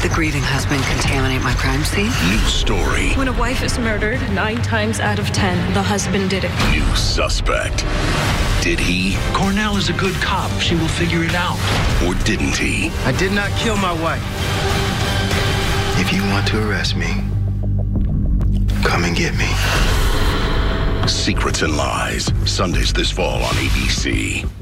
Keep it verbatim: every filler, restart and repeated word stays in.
the grieving husband contaminate my crime scene? New story. When a wife is murdered, nine times out of ten, the husband did it. New suspect. Did he? Cornell is a good cop. She will figure it out. Or didn't he? I did not kill my wife. If you want to arrest me, come and get me. Secrets and Lies. Sundays this fall on A B C.